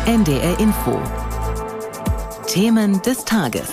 NDR Info. Themen des Tages.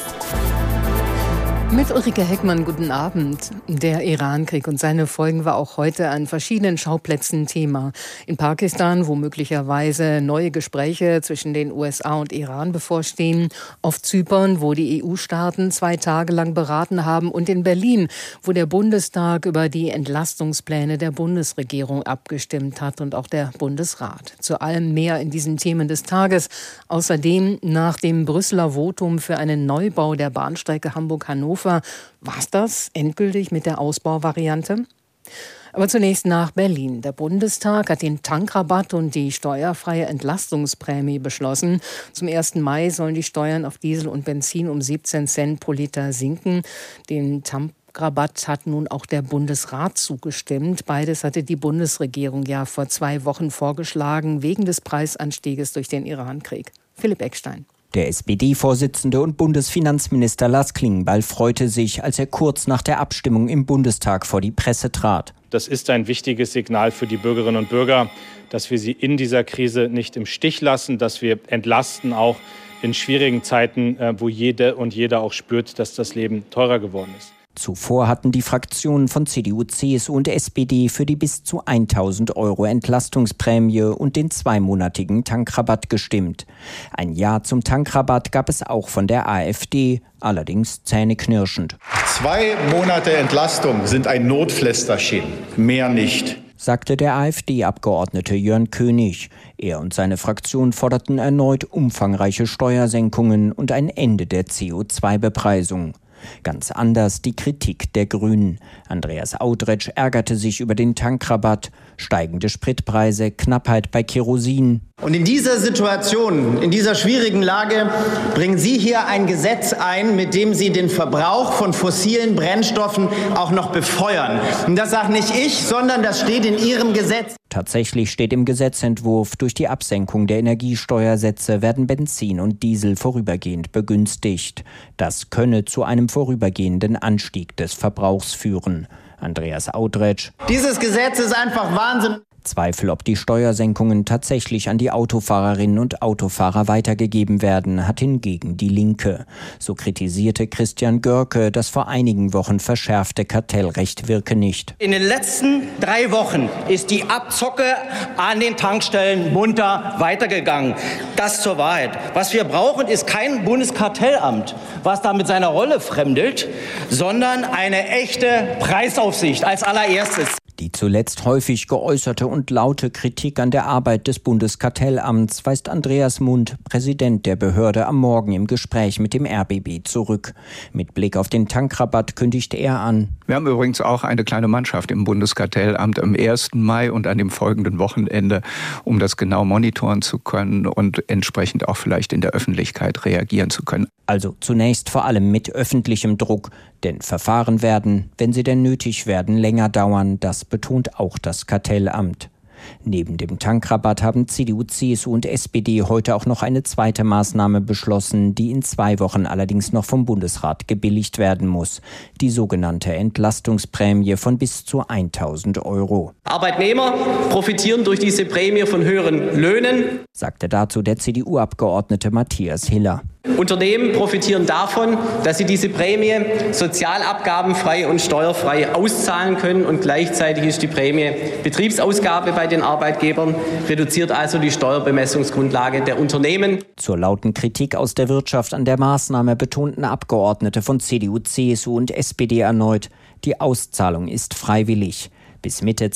Mit Ulrike Heckmann, guten Abend. Der Irankrieg und seine Folgen war auch heute an verschiedenen Schauplätzen Thema. In Pakistan, wo möglicherweise neue Gespräche zwischen den USA und Iran bevorstehen. Auf Zypern, wo die EU-Staaten 2 Tage lang beraten haben. Und in Berlin, wo der Bundestag über die Entlastungspläne der Bundesregierung abgestimmt hat und auch der Bundesrat. Zu allem mehr in diesen Themen des Tages. Außerdem nach dem Brüsseler Votum für einen Neubau der Bahnstrecke Hamburg-Hannover. War's das endgültig mit der Ausbauvariante? Aber zunächst nach Berlin. Der Bundestag hat den Tankrabatt und die steuerfreie Entlastungsprämie beschlossen. Zum 1. Mai sollen die Steuern auf Diesel und Benzin um 17 Cent pro Liter sinken. Den Tankrabatt hat nun auch der Bundesrat zugestimmt. Beides hatte die Bundesregierung ja vor 2 Wochen vorgeschlagen, wegen des Preisanstieges durch den Irankrieg. Philipp Eckstein. Der SPD-Vorsitzende und Bundesfinanzminister Lars Klingbeil freute sich, als er kurz nach der Abstimmung im Bundestag vor die Presse trat. Das ist ein wichtiges Signal für die Bürgerinnen und Bürger, dass wir sie in dieser Krise nicht im Stich lassen, dass wir entlasten, auch in schwierigen Zeiten, wo jede und jeder auch spürt, dass das Leben teurer geworden ist. Zuvor hatten die Fraktionen von CDU, CSU und SPD für die bis zu 1.000 € Entlastungsprämie und den 2-monatigen Tankrabatt gestimmt. Ein Ja zum Tankrabatt gab es auch von der AfD, allerdings zähneknirschend. 2 Monate Entlastung sind ein Notpflästerchen, mehr nicht, sagte der AfD-Abgeordnete Jörn König. Er und seine Fraktion forderten erneut umfangreiche Steuersenkungen und ein Ende der CO2-Bepreisung. Ganz anders die Kritik der Grünen. Andreas Audretsch ärgerte sich über den Tankrabatt, steigende Spritpreise, Knappheit bei Kerosin. Und in dieser Situation, in dieser schwierigen Lage, bringen Sie hier ein Gesetz ein, mit dem Sie den Verbrauch von fossilen Brennstoffen auch noch befeuern. Und das sage nicht ich, sondern das steht in Ihrem Gesetz. Tatsächlich steht im Gesetzentwurf, durch die Absenkung der Energiesteuersätze werden Benzin und Diesel vorübergehend begünstigt. Das könne zu einem vorübergehenden Anstieg des Verbrauchs führen. Andreas Audretsch. Dieses Gesetz ist einfach Wahnsinn. Zweifel, ob die Steuersenkungen tatsächlich an die Autofahrerinnen und Autofahrer weitergegeben werden, hat hingegen die Linke. So kritisierte Christian Görke, das vor einigen Wochen verschärfte Kartellrecht wirke nicht. In den letzten 3 Wochen ist die Abzocke an den Tankstellen munter weitergegangen. Das zur Wahrheit. Was wir brauchen, ist kein Bundeskartellamt, was da mit seiner Rolle fremdelt, sondern eine echte Preisaufsicht als allererstes. Die zuletzt häufig geäußerte und laute Kritik an der Arbeit des Bundeskartellamts weist Andreas Mund, Präsident der Behörde, am Morgen im Gespräch mit dem RBB zurück. Mit Blick auf den Tankrabatt kündigte er an: Wir haben übrigens auch eine kleine Mannschaft im Bundeskartellamt am 1. Mai und an dem folgenden Wochenende, um das genau monitoren zu können und entsprechend auch vielleicht in der Öffentlichkeit reagieren zu können. Also zunächst vor allem mit öffentlichem Druck, denn Verfahren werden, wenn sie denn nötig werden, länger dauern. Das betont auch das Kartellamt. Neben dem Tankrabatt haben CDU, CSU und SPD heute auch noch eine zweite Maßnahme beschlossen, die in 2 Wochen allerdings noch vom Bundesrat gebilligt werden muss. Die sogenannte Entlastungsprämie von bis zu 1.000 €. Arbeitnehmer profitieren durch diese Prämie von höheren Löhnen, sagte dazu der CDU-Abgeordnete Matthias Hiller. Unternehmen profitieren davon, dass sie diese Prämie sozialabgabenfrei und steuerfrei auszahlen können, und gleichzeitig ist die Prämie Betriebsausgabe bei den Arbeitgebern, reduziert also die Steuerbemessungsgrundlage der Unternehmen. Zur lauten Kritik aus der Wirtschaft an der Maßnahme betonten Abgeordnete von CDU, CSU und SPD erneut: Die Auszahlung ist freiwillig. Bis Mitte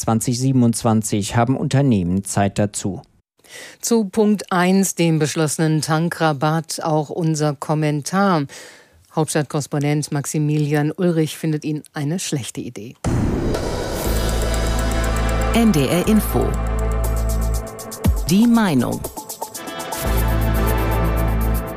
2027 haben Unternehmen Zeit dazu. Zu Punkt 1, dem beschlossenen Tankrabatt, auch unser Kommentar. Hauptstadtkorrespondent Maximilian Ulrich findet ihn eine schlechte Idee. NDR Info. Die Meinung.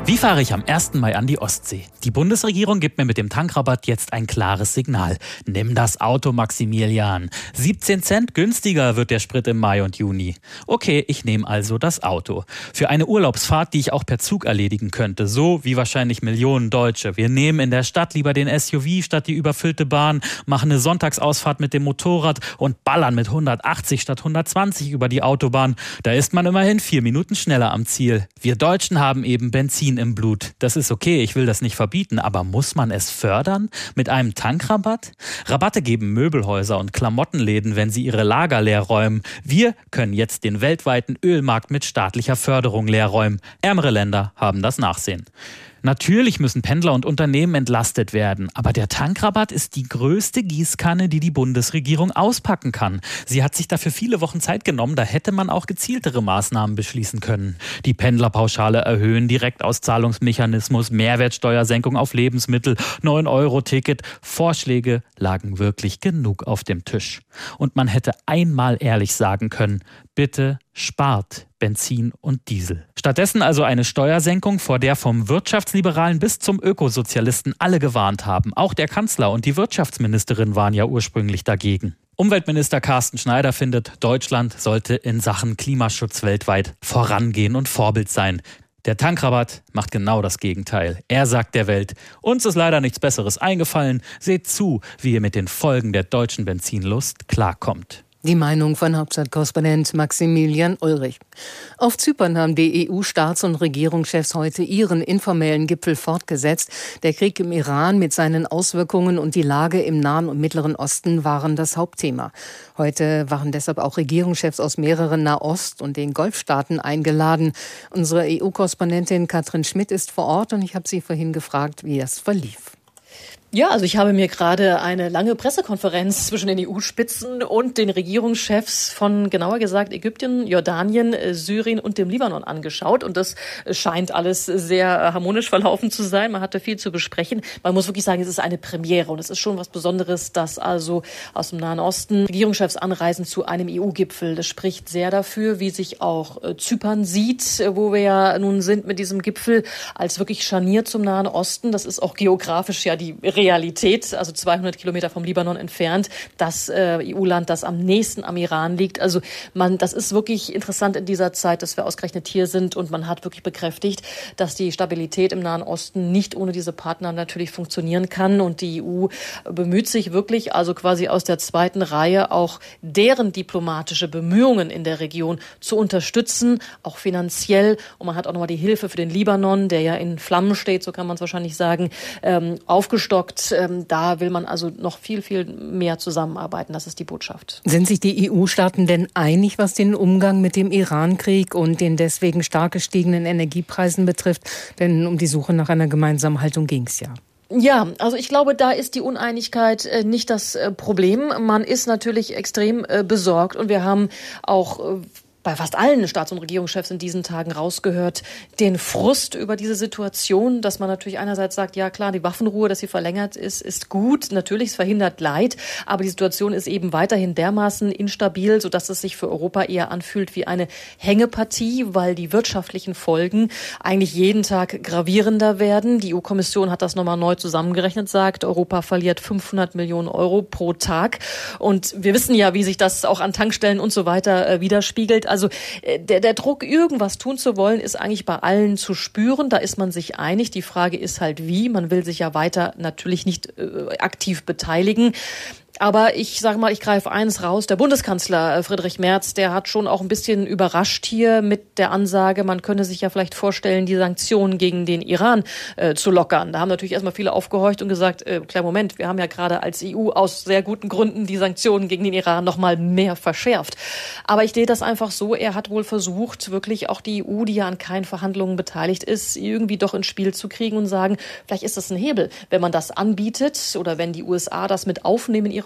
Wie fahre ich am 1. Mai an die Ostsee? Die Bundesregierung gibt mir mit dem Tankrabatt jetzt ein klares Signal. Nimm das Auto, Maximilian. 17 Cent günstiger wird der Sprit im Mai und Juni. Okay, ich nehme also das Auto. Für eine Urlaubsfahrt, die ich auch per Zug erledigen könnte. So wie wahrscheinlich Millionen Deutsche. Wir nehmen in der Stadt lieber den SUV statt die überfüllte Bahn, machen eine Sonntagsausfahrt mit dem Motorrad und ballern mit 180 statt 120 über die Autobahn. Da ist man immerhin 4 Minuten schneller am Ziel. Wir Deutschen haben eben Benzin im Blut. Das ist okay, ich will das nicht verbieten, aber muss man es fördern? Mit einem Tankrabatt? Rabatte geben Möbelhäuser und Klamottenläden, wenn sie ihre Lager leer räumen. Wir können jetzt den weltweiten Ölmarkt mit staatlicher Förderung leer räumen. Ärmere Länder haben das Nachsehen. Natürlich müssen Pendler und Unternehmen entlastet werden, aber der Tankrabatt ist die größte Gießkanne, die die Bundesregierung auspacken kann. Sie hat sich dafür viele Wochen Zeit genommen, da hätte man auch gezieltere Maßnahmen beschließen können. Die Pendlerpauschale erhöhen, Direktauszahlungsmechanismus, Mehrwertsteuersenkung auf Lebensmittel, 9-Euro-Ticket. Vorschläge lagen wirklich genug auf dem Tisch. Und man hätte einmal ehrlich sagen können, bitte spart Benzin und Diesel. Stattdessen also eine Steuersenkung, vor der vom Wirtschaftsliberalen bis zum Ökosozialisten alle gewarnt haben. Auch der Kanzler und die Wirtschaftsministerin waren ja ursprünglich dagegen. Umweltminister Carsten Schneider findet, Deutschland sollte in Sachen Klimaschutz weltweit vorangehen und Vorbild sein. Der Tankrabatt macht genau das Gegenteil. Er sagt der Welt, uns ist leider nichts Besseres eingefallen. Seht zu, wie ihr mit den Folgen der deutschen Benzinlust klarkommt. Die Meinung von Hauptstadtkorrespondent Maximilian Ulrich. Auf Zypern haben die EU-Staats- und Regierungschefs heute ihren informellen Gipfel fortgesetzt. Der Krieg im Iran mit seinen Auswirkungen und die Lage im Nahen und Mittleren Osten waren das Hauptthema. Heute waren deshalb auch Regierungschefs aus mehreren Nahost- und den Golfstaaten eingeladen. Unsere EU-Korrespondentin Katrin Schmidt ist vor Ort und ich habe sie vorhin gefragt, wie das verlief. Ja, also ich habe mir gerade eine lange Pressekonferenz zwischen den EU-Spitzen und den Regierungschefs von, genauer gesagt, Ägypten, Jordanien, Syrien und dem Libanon angeschaut. Und das scheint alles sehr harmonisch verlaufen zu sein. Man hatte viel zu besprechen. Man muss wirklich sagen, es ist eine Premiere und es ist schon was Besonderes, dass also aus dem Nahen Osten Regierungschefs anreisen zu einem EU-Gipfel. Das spricht sehr dafür, wie sich auch Zypern sieht, wo wir ja nun sind mit diesem Gipfel, als wirklich Scharnier zum Nahen Osten. Das ist auch geografisch ja die Realität, also 200 Kilometer vom Libanon entfernt, das EU-Land, das am nächsten am Iran liegt. Also das ist wirklich interessant in dieser Zeit, dass wir ausgerechnet hier sind und man hat wirklich bekräftigt, dass die Stabilität im Nahen Osten nicht ohne diese Partner natürlich funktionieren kann und die EU bemüht sich wirklich, also quasi aus der zweiten Reihe auch deren diplomatische Bemühungen in der Region zu unterstützen, auch finanziell. Und man hat auch nochmal die Hilfe für den Libanon, der ja in Flammen steht, so kann man es wahrscheinlich sagen, aufgestockt. Da will man also noch viel, viel mehr zusammenarbeiten. Das ist die Botschaft. Sind sich die EU-Staaten denn einig, was den Umgang mit dem Iran-Krieg und den deswegen stark gestiegenen Energiepreisen betrifft? Denn um die Suche nach einer gemeinsamen Haltung ging es ja. Ja, also ich glaube, da ist die Uneinigkeit nicht das Problem. Man ist natürlich extrem besorgt und wir haben auch bei fast allen Staats- und Regierungschefs in diesen Tagen rausgehört, den Frust über diese Situation, dass man natürlich einerseits sagt, ja klar, die Waffenruhe, dass sie verlängert ist gut, natürlich, es verhindert Leid, aber die Situation ist eben weiterhin dermaßen instabil, sodass es sich für Europa eher anfühlt wie eine Hängepartie, weil die wirtschaftlichen Folgen eigentlich jeden Tag gravierender werden. Die EU-Kommission hat das nochmal neu zusammengerechnet, sagt, Europa verliert 500 Millionen Euro pro Tag und wir wissen ja, wie sich das auch an Tankstellen und so weiter widerspiegelt. Also der Druck, irgendwas tun zu wollen, ist eigentlich bei allen zu spüren. Da ist man sich einig. Die Frage ist halt wie. Man will sich ja weiter natürlich nicht aktiv beteiligen. Aber ich sage mal, ich greife eines raus. Der Bundeskanzler Friedrich Merz, der hat schon auch ein bisschen überrascht hier mit der Ansage, man könne sich ja vielleicht vorstellen, die Sanktionen gegen den Iran zu lockern. Da haben natürlich erstmal viele aufgehorcht und gesagt, kleinen Moment, wir haben ja gerade als EU aus sehr guten Gründen die Sanktionen gegen den Iran noch mal mehr verschärft. Aber ich sehe das einfach so, er hat wohl versucht, wirklich auch die EU, die ja an keinen Verhandlungen beteiligt ist, irgendwie doch ins Spiel zu kriegen und sagen, vielleicht ist das ein Hebel, wenn man das anbietet oder wenn die USA das mit aufnehmen in ihre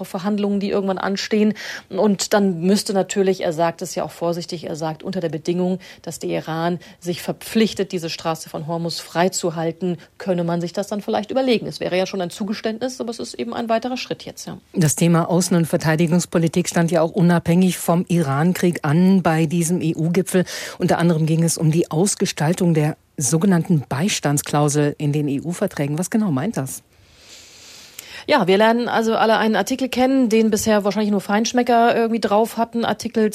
weitere Verhandlungen, die irgendwann anstehen. Und dann müsste natürlich, er sagt es ja auch vorsichtig, er sagt unter der Bedingung, dass der Iran sich verpflichtet, diese Straße von Hormuz freizuhalten, könne man sich das dann vielleicht überlegen. Es wäre ja schon ein Zugeständnis, aber es ist eben ein weiterer Schritt jetzt. Ja. Das Thema Außen- und Verteidigungspolitik stand ja auch unabhängig vom Irankrieg an bei diesem EU-Gipfel. Unter anderem ging es um die Ausgestaltung der sogenannten Beistandsklausel in den EU-Verträgen. Was genau meint das? Ja, wir lernen also alle einen Artikel kennen, den bisher wahrscheinlich nur Feinschmecker irgendwie drauf hatten. Artikel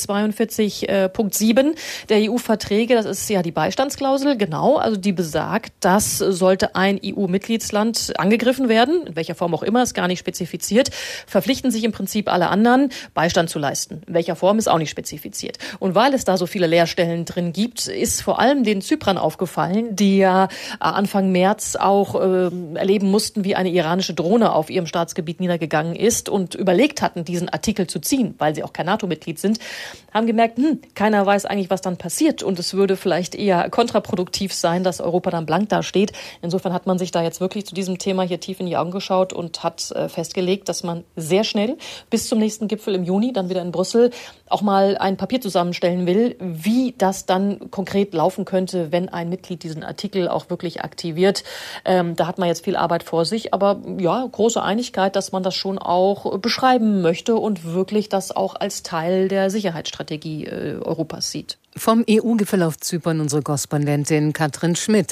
42.7 der EU-Verträge, das ist ja die Beistandsklausel, genau. Also die besagt, dass sollte ein EU-Mitgliedsland angegriffen werden, in welcher Form auch immer, ist gar nicht spezifiziert, verpflichten sich im Prinzip alle anderen, Beistand zu leisten. In welcher Form ist auch nicht spezifiziert. Und weil es da so viele Leerstellen drin gibt, ist vor allem den Zyprern aufgefallen, die ja Anfang März auch erleben mussten, wie eine iranische Drohne auf ihrem Staatsgebiet niedergegangen ist und überlegt hatten, diesen Artikel zu ziehen, weil sie auch kein NATO-Mitglied sind, haben gemerkt, keiner weiß eigentlich, was dann passiert und es würde vielleicht eher kontraproduktiv sein, dass Europa dann blank dasteht. Insofern hat man sich da jetzt wirklich zu diesem Thema hier tief in die Augen geschaut und hat festgelegt, dass man sehr schnell bis zum nächsten Gipfel im Juni, dann wieder in Brüssel, auch mal ein Papier zusammenstellen will, wie das dann konkret laufen könnte, wenn ein Mitglied diesen Artikel auch wirklich aktiviert. Da hat man jetzt viel Arbeit vor sich, aber ja, große Einigkeit, dass man das schon auch beschreiben möchte und wirklich das auch als Teil der Sicherheitsstrategie Europas sieht. Vom EU-Gipfel auf Zypern unsere Korrespondentin Katrin Schmidt.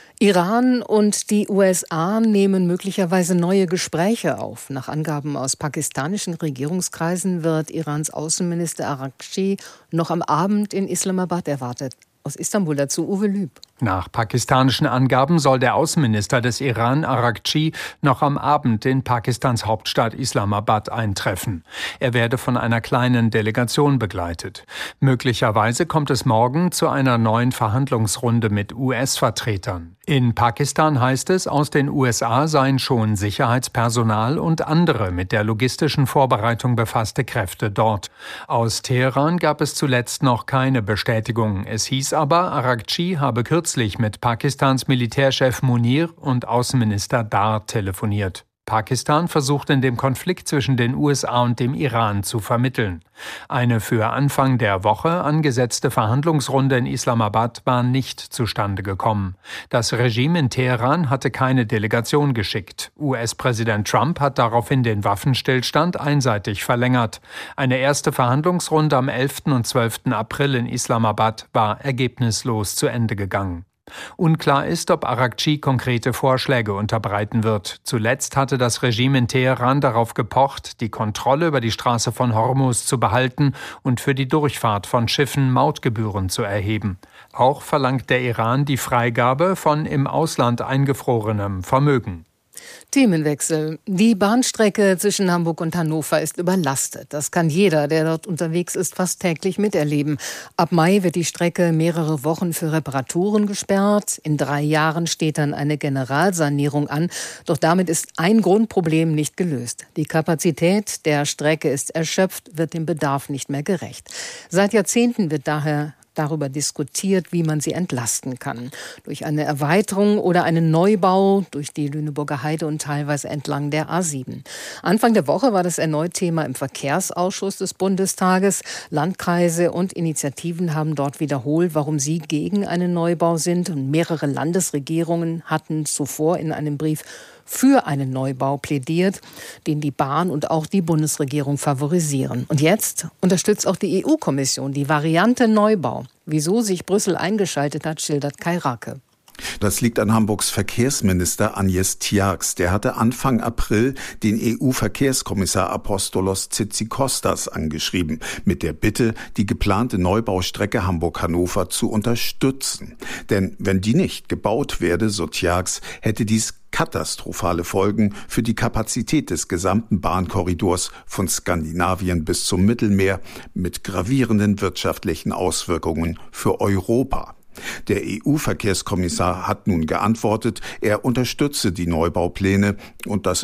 Iran und die USA nehmen möglicherweise neue Gespräche auf. Nach Angaben aus pakistanischen Regierungskreisen wird Irans Außenminister Araghchi noch am Abend in Islamabad erwartet. Aus Istanbul dazu Uwe Lüb. Nach pakistanischen Angaben soll der Außenminister des Iran, Araghchi, noch am Abend in Pakistans Hauptstadt Islamabad eintreffen. Er werde von einer kleinen Delegation begleitet. Möglicherweise kommt es morgen zu einer neuen Verhandlungsrunde mit US-Vertretern. In Pakistan heißt es, aus den USA seien schon Sicherheitspersonal und andere mit der logistischen Vorbereitung befasste Kräfte dort. Aus Teheran gab es zuletzt noch keine Bestätigung. Es hieß aber, Araghchi habe kürzlich mit Pakistans Militärchef Munir und Außenminister Dar telefoniert. Pakistan versucht in dem Konflikt zwischen den USA und dem Iran zu vermitteln. Eine für Anfang der Woche angesetzte Verhandlungsrunde in Islamabad war nicht zustande gekommen. Das Regime in Teheran hatte keine Delegation geschickt. US-Präsident Trump hat daraufhin den Waffenstillstand einseitig verlängert. Eine erste Verhandlungsrunde am 11. und 12. April in Islamabad war ergebnislos zu Ende gegangen. Unklar ist, ob Araghchi konkrete Vorschläge unterbreiten wird. Zuletzt hatte das Regime in Teheran darauf gepocht, die Kontrolle über die Straße von Hormuz zu behalten und für die Durchfahrt von Schiffen Mautgebühren zu erheben. Auch verlangt der Iran die Freigabe von im Ausland eingefrorenem Vermögen. Themenwechsel. Die Bahnstrecke zwischen Hamburg und Hannover ist überlastet. Das kann jeder, der dort unterwegs ist, fast täglich miterleben. Ab Mai wird die Strecke mehrere Wochen für Reparaturen gesperrt. In 3 Jahren steht dann eine Generalsanierung an. Doch damit ist ein Grundproblem nicht gelöst. Die Kapazität der Strecke ist erschöpft, wird dem Bedarf nicht mehr gerecht. Seit Jahrzehnten wird daher darüber diskutiert, wie man sie entlasten kann. Durch eine Erweiterung oder einen Neubau durch die Lüneburger Heide und teilweise entlang der A7. Anfang der Woche war das erneut Thema im Verkehrsausschuss des Bundestages. Landkreise und Initiativen haben dort wiederholt, warum sie gegen einen Neubau sind. Und mehrere Landesregierungen hatten zuvor in einem Brief für einen Neubau plädiert, den die Bahn und auch die Bundesregierung favorisieren. Und jetzt unterstützt auch die EU-Kommission die Variante Neubau. Wieso sich Brüssel eingeschaltet hat, schildert Kai Rake. Das liegt an Hamburgs Verkehrsminister Agnes Tjax. Der hatte Anfang April den EU-Verkehrskommissar Apostolos Tzitzikostas angeschrieben, mit der Bitte, die geplante Neubaustrecke Hamburg-Hannover zu unterstützen. Denn wenn die nicht gebaut werde, so Tjax, hätte dies katastrophale Folgen für die Kapazität des gesamten Bahnkorridors von Skandinavien bis zum Mittelmeer mit gravierenden wirtschaftlichen Auswirkungen für Europa. Der EU-Verkehrskommissar hat nun geantwortet, er unterstütze die Neubaupläne und das ist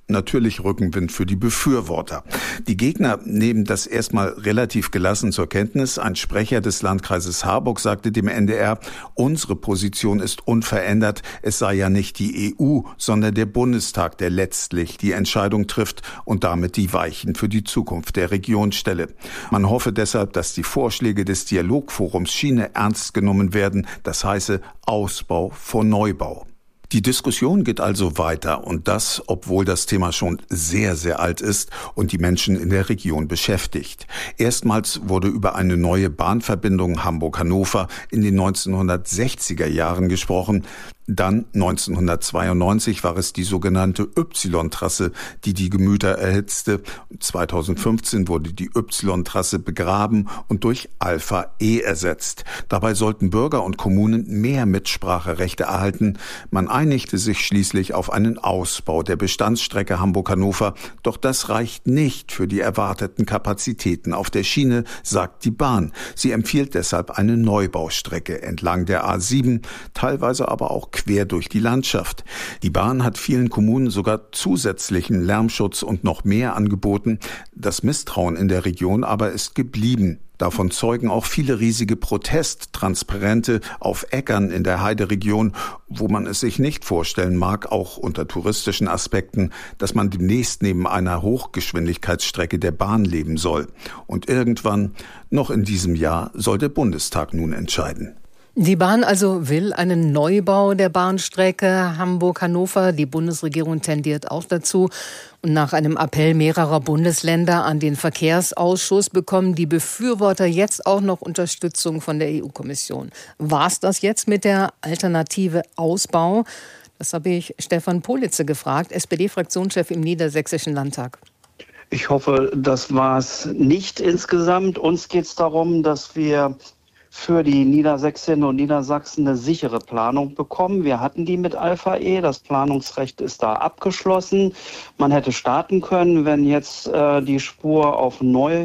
Natürlich Rückenwind für die Befürworter. Die Gegner nehmen das erstmal relativ gelassen zur Kenntnis. Ein Sprecher des Landkreises Harburg sagte dem NDR, unsere Position ist unverändert. Es sei ja nicht die EU, sondern der Bundestag, der letztlich die Entscheidung trifft und damit die Weichen für die Zukunft der Region stelle. Man hoffe deshalb, dass die Vorschläge des Dialogforums Schiene ernst genommen werden. Das heiße Ausbau vor Neubau. Die Diskussion geht also weiter und das, obwohl das Thema schon sehr, sehr alt ist und die Menschen in der Region beschäftigt. Erstmals wurde über eine neue Bahnverbindung Hamburg-Hannover in den 1960er Jahren gesprochen. Dann 1992 war es die sogenannte Y-Trasse, die die Gemüter erhitzte. 2015 wurde die Y-Trasse begraben und durch Alpha E ersetzt. Dabei sollten Bürger und Kommunen mehr Mitspracherechte erhalten. Man einigte sich schließlich auf einen Ausbau der Bestandsstrecke Hamburg-Hannover. Doch das reicht nicht für die erwarteten Kapazitäten auf der Schiene, sagt die Bahn. Sie empfiehlt deshalb eine Neubaustrecke entlang der A7, teilweise aber auch quer durch die Landschaft. Die Bahn hat vielen Kommunen sogar zusätzlichen Lärmschutz und noch mehr angeboten. Das Misstrauen in der Region aber ist geblieben. Davon zeugen auch viele riesige Protesttransparente auf Äckern in der Heideregion, wo man es sich nicht vorstellen mag, auch unter touristischen Aspekten, dass man demnächst neben einer Hochgeschwindigkeitsstrecke der Bahn leben soll. Und irgendwann, noch in diesem Jahr, soll der Bundestag nun entscheiden. Die Bahn also will einen Neubau der Bahnstrecke Hamburg-Hannover. Die Bundesregierung tendiert auch dazu. Und nach einem Appell mehrerer Bundesländer an den Verkehrsausschuss bekommen die Befürworter jetzt auch noch Unterstützung von der EU-Kommission. War's das jetzt mit der Alternative Ausbau? Das habe ich Stefan Politze gefragt, SPD-Fraktionschef im Niedersächsischen Landtag. Ich hoffe, das war es nicht insgesamt. Uns geht es darum, dass wir für die Niedersächsinnen und Niedersachsen eine sichere Planung bekommen. Wir hatten die mit Alpha E, das Planungsrecht ist da abgeschlossen. Man hätte starten können, wenn jetzt die Spur auf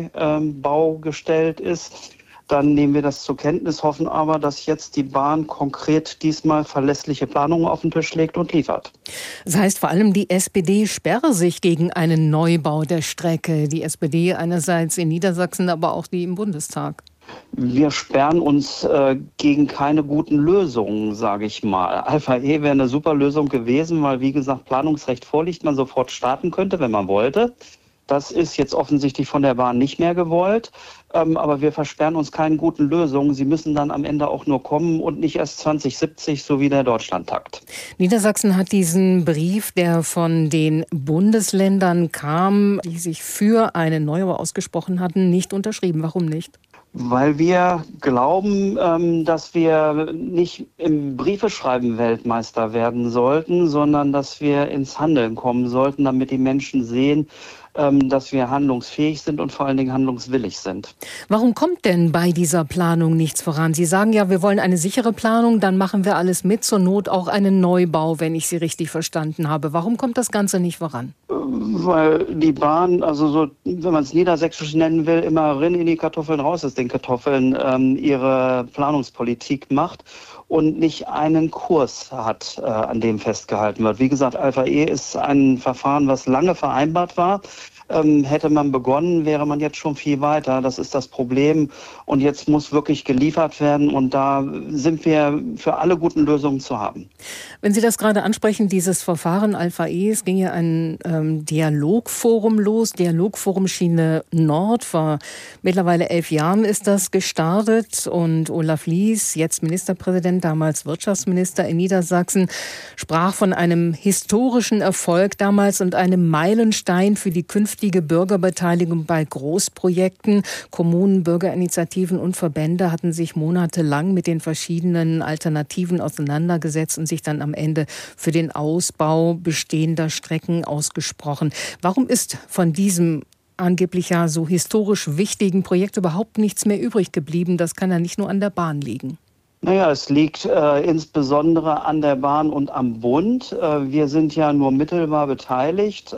Neubau gestellt ist. Dann nehmen wir das zur Kenntnis, hoffen aber, dass jetzt die Bahn konkret diesmal verlässliche Planungen auf den Tisch legt und liefert. Das heißt, vor allem die SPD sperre sich gegen einen Neubau der Strecke. Die SPD einerseits in Niedersachsen, aber auch die im Bundestag. Wir sperren uns gegen keine guten Lösungen, sage ich mal. Alpha E wäre eine super Lösung gewesen, weil, wie gesagt, Planungsrecht vorliegt, man sofort starten könnte, wenn man wollte. Das ist jetzt offensichtlich von der Bahn nicht mehr gewollt. Aber wir versperren uns keinen guten Lösungen. Sie müssen dann am Ende auch nur kommen und nicht erst 2070, so wie der Deutschlandtakt. Niedersachsen hat diesen Brief, der von den Bundesländern kam, die sich für einen Neubau ausgesprochen hatten, nicht unterschrieben. Warum nicht? Weil wir glauben, dass wir nicht im Briefeschreiben Weltmeister werden sollten, sondern dass wir ins Handeln kommen sollten, damit die Menschen sehen, dass wir handlungsfähig sind und vor allen Dingen handlungswillig sind. Warum kommt denn bei dieser Planung nichts voran? Sie sagen ja, wir wollen eine sichere Planung, dann machen wir alles mit, zur Not auch einen Neubau, wenn ich Sie richtig verstanden habe. Warum kommt das Ganze nicht voran? Weil die Bahn, also so, wenn man es niedersächsisch nennen will, immer rein in die Kartoffeln, raus aus den Kartoffeln, ihre Planungspolitik macht und nicht einen Kurs hat, an dem festgehalten wird. Wie gesagt, Alpha E ist ein Verfahren, was lange vereinbart war. Hätte man begonnen, wäre man jetzt schon viel weiter. Das ist das Problem. Und jetzt muss wirklich geliefert werden. Und da sind wir für alle guten Lösungen zu haben. Wenn Sie das gerade ansprechen, dieses Verfahren Alpha E, es ging ja ein Dialogforum los, Dialogforum Schiene Nord. Vor mittlerweile 11 Jahren ist das gestartet. Und Olaf Lies, jetzt Ministerpräsident, damals Wirtschaftsminister in Niedersachsen, sprach von einem historischen Erfolg damals und einem Meilenstein für die künftige Bürgerbeteiligung bei Großprojekten. Kommunen, Bürgerinitiativen und Verbände hatten sich monatelang mit den verschiedenen Alternativen auseinandergesetzt und sich dann am Ende für den Ausbau bestehender Strecken ausgesprochen. Warum ist von diesem angeblich ja so historisch wichtigen Projekt überhaupt nichts mehr übrig geblieben? Das kann ja nicht nur an der Bahn liegen. Naja, es liegt insbesondere an der Bahn und am Bund. Wir sind ja nur mittelbar beteiligt,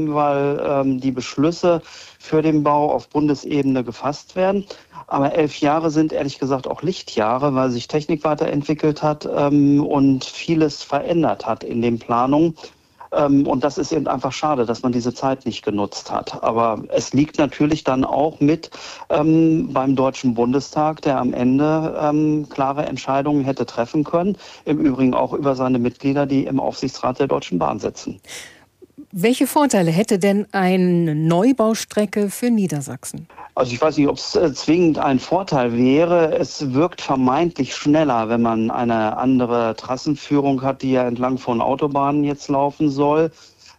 weil die Beschlüsse für den Bau auf Bundesebene gefasst werden. Aber 11 Jahre sind ehrlich gesagt auch Lichtjahre, weil sich Technik weiterentwickelt hat und vieles verändert hat in den Planungen. Und das ist eben einfach schade, dass man diese Zeit nicht genutzt hat. Aber es liegt natürlich dann auch mit beim Deutschen Bundestag, der am Ende klare Entscheidungen hätte treffen können. Im Übrigen auch über seine Mitglieder, die im Aufsichtsrat der Deutschen Bahn sitzen. Welche Vorteile hätte denn eine Neubaustrecke für Niedersachsen? Also ich weiß nicht, ob es zwingend ein Vorteil wäre. Es wirkt vermeintlich schneller, wenn man eine andere Trassenführung hat, die ja entlang von Autobahnen jetzt laufen soll.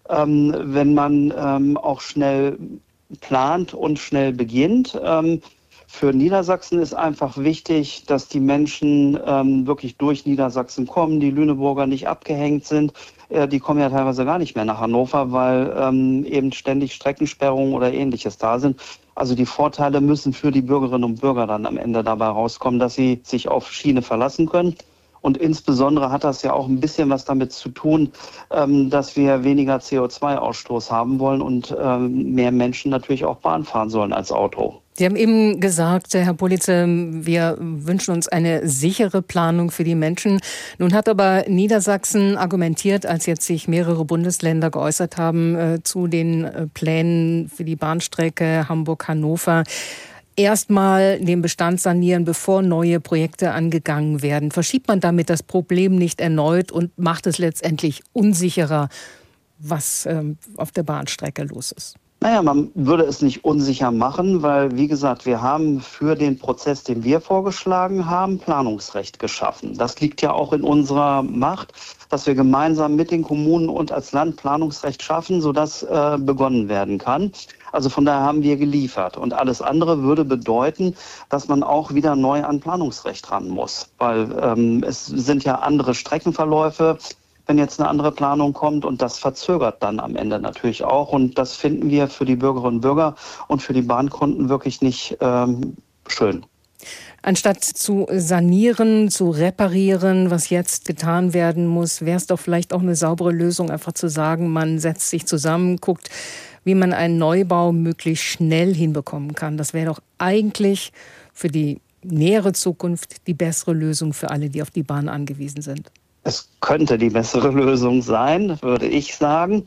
Wenn man auch schnell plant und schnell beginnt. Für Niedersachsen ist einfach wichtig, dass die Menschen wirklich durch Niedersachsen kommen, die Lüneburger nicht abgehängt sind. Die kommen ja teilweise gar nicht mehr nach Hannover, weil eben ständig Streckensperrungen oder Ähnliches da sind. Also die Vorteile müssen für die Bürgerinnen und Bürger dann am Ende dabei rauskommen, dass sie sich auf Schiene verlassen können. Und insbesondere hat das ja auch ein bisschen was damit zu tun, dass wir weniger CO2-Ausstoß haben wollen und mehr Menschen natürlich auch Bahn fahren sollen als Auto. Sie haben eben gesagt, Herr Politzer, wir wünschen uns eine sichere Planung für die Menschen. Nun hat aber Niedersachsen argumentiert, als jetzt sich mehrere Bundesländer geäußert haben zu den Plänen für die Bahnstrecke Hamburg-Hannover, erstmal den Bestand sanieren, bevor neue Projekte angegangen werden. Verschiebt man damit das Problem nicht erneut und macht es letztendlich unsicherer, was auf der Bahnstrecke los ist? Naja, man würde es nicht unsicher machen, weil, wie gesagt, wir haben für den Prozess, den wir vorgeschlagen haben, Planungsrecht geschaffen. Das liegt ja auch in unserer Macht, dass wir gemeinsam mit den Kommunen und als Land Planungsrecht schaffen, sodass begonnen werden kann. Also von daher haben wir geliefert. Und alles andere würde bedeuten, dass man auch wieder neu an Planungsrecht ran muss. Weil es sind ja andere Streckenverläufe, wenn jetzt eine andere Planung kommt, und das verzögert dann am Ende natürlich auch. Und das finden wir für die Bürgerinnen und Bürger und für die Bahnkunden wirklich nicht schön. Anstatt zu sanieren, zu reparieren, was jetzt getan werden muss, wäre es doch vielleicht auch eine saubere Lösung, einfach zu sagen, man setzt sich zusammen, guckt, wie man einen Neubau möglichst schnell hinbekommen kann. Das wäre doch eigentlich für die nähere Zukunft die bessere Lösung für alle, die auf die Bahn angewiesen sind. Es könnte die bessere Lösung sein, würde ich sagen,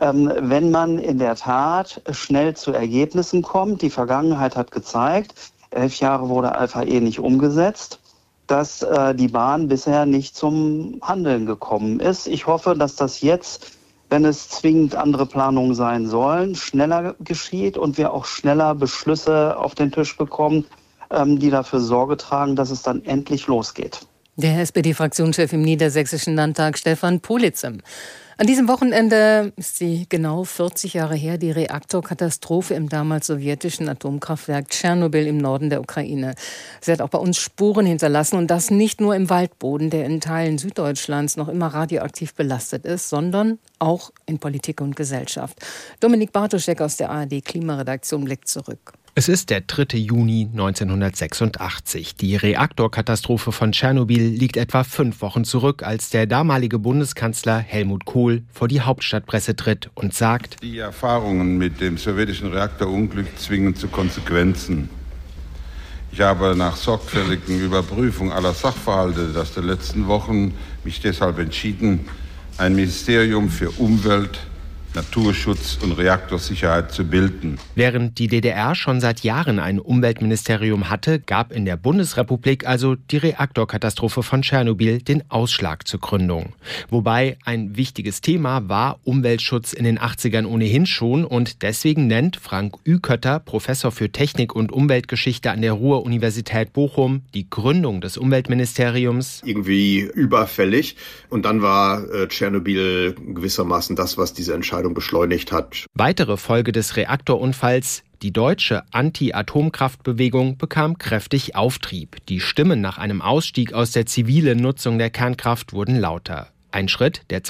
wenn man in der Tat schnell zu Ergebnissen kommt. Die Vergangenheit hat gezeigt, 11 Jahre wurde Alpha-E nicht umgesetzt, dass die Bahn bisher nicht zum Handeln gekommen ist. Ich hoffe, dass das jetzt, wenn es zwingend andere Planungen sein sollen, schneller geschieht und wir auch schneller Beschlüsse auf den Tisch bekommen, die dafür Sorge tragen, dass es dann endlich losgeht. Der SPD-Fraktionschef im Niedersächsischen Landtag, Stefan Politzer. An diesem Wochenende ist sie genau 40 Jahre her, die Reaktorkatastrophe im damals sowjetischen Atomkraftwerk Tschernobyl im Norden der Ukraine. Sie hat auch bei uns Spuren hinterlassen, und das nicht nur im Waldboden, der in Teilen Süddeutschlands noch immer radioaktiv belastet ist, sondern auch in Politik und Gesellschaft. Dominik Bartoschek aus der ARD-Klimaredaktion blickt zurück. Es ist der 3. Juni 1986. Die Reaktorkatastrophe von Tschernobyl liegt etwa 5 Wochen zurück, als der damalige Bundeskanzler Helmut Kohl vor die Hauptstadtpresse tritt und sagt: Die Erfahrungen mit dem sowjetischen Reaktorunglück zwingen zu Konsequenzen. Ich habe nach sorgfältigen Überprüfung aller Sachverhalte der letzten Wochen mich deshalb entschieden, ein Ministerium für Umwelt, Naturschutz und Reaktorsicherheit zu bilden. Während die DDR schon seit Jahren ein Umweltministerium hatte, gab in der Bundesrepublik also die Reaktorkatastrophe von Tschernobyl den Ausschlag zur Gründung. Wobei ein wichtiges Thema war Umweltschutz in den 80ern ohnehin schon, und deswegen nennt Frank Ükötter, Professor für Technik und Umweltgeschichte an der Ruhr-Universität Bochum, die Gründung des Umweltministeriums irgendwie überfällig. Und dann war Tschernobyl gewissermaßen das, was diese Entscheidung beschleunigt hat. Weitere Folge des Reaktorunfalls: die deutsche Anti-Atomkraftbewegung bekam kräftig Auftrieb. Die Stimmen nach einem Ausstieg aus der zivilen Nutzung der Kernkraft wurden lauter. Ein Schritt, der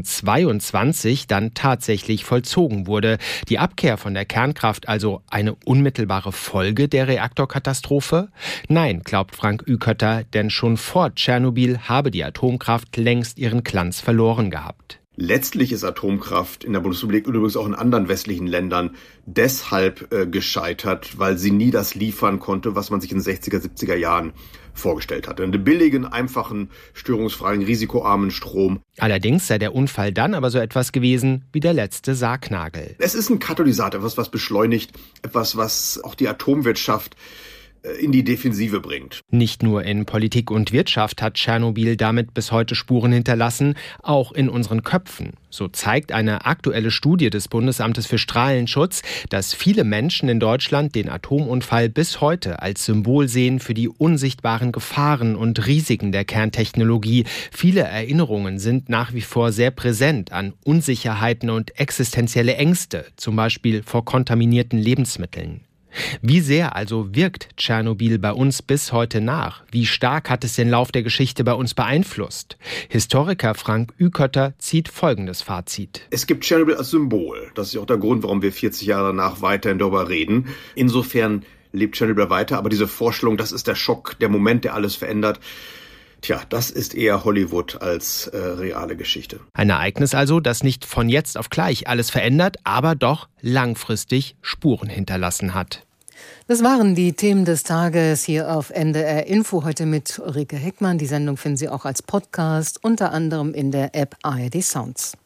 2022 dann tatsächlich vollzogen wurde. Die Abkehr von der Kernkraft also eine unmittelbare Folge der Reaktorkatastrophe? Nein, glaubt Frank Ükötter, denn schon vor Tschernobyl habe die Atomkraft längst ihren Glanz verloren gehabt. Letztlich ist Atomkraft in der Bundesrepublik, übrigens auch in anderen westlichen Ländern, deshalb gescheitert, weil sie nie das liefern konnte, was man sich in den 60er, 70er Jahren vorgestellt hatte. Einen billigen, einfachen, störungsfreien, risikoarmen Strom. Allerdings sei der Unfall dann aber so etwas gewesen wie der letzte Sargnagel. Es ist ein Katalysator, etwas, was beschleunigt, etwas, was auch die Atomwirtschaft in die Defensive bringt. Nicht nur in Politik und Wirtschaft hat Tschernobyl damit bis heute Spuren hinterlassen, auch in unseren Köpfen. So zeigt eine aktuelle Studie des Bundesamtes für Strahlenschutz, dass viele Menschen in Deutschland den Atomunfall bis heute als Symbol sehen für die unsichtbaren Gefahren und Risiken der Kerntechnologie. Viele Erinnerungen sind nach wie vor sehr präsent an Unsicherheiten und existenzielle Ängste, zum Beispiel vor kontaminierten Lebensmitteln. Wie sehr also wirkt Tschernobyl bei uns bis heute nach? Wie stark hat es den Lauf der Geschichte bei uns beeinflusst? Historiker Frank Ükötter zieht folgendes Fazit. Es gibt Tschernobyl als Symbol. Das ist auch der Grund, warum wir 40 Jahre danach weiterhin darüber reden. Insofern lebt Tschernobyl weiter, aber diese Vorstellung, das ist der Schock, der Moment, der alles verändert, tja, das ist eher Hollywood als reale Geschichte. Ein Ereignis also, das nicht von jetzt auf gleich alles verändert, aber doch langfristig Spuren hinterlassen hat. Das waren die Themen des Tages hier auf NDR Info, heute mit Ulrike Heckmann. Die Sendung finden Sie auch als Podcast, unter anderem in der App ARD Sounds.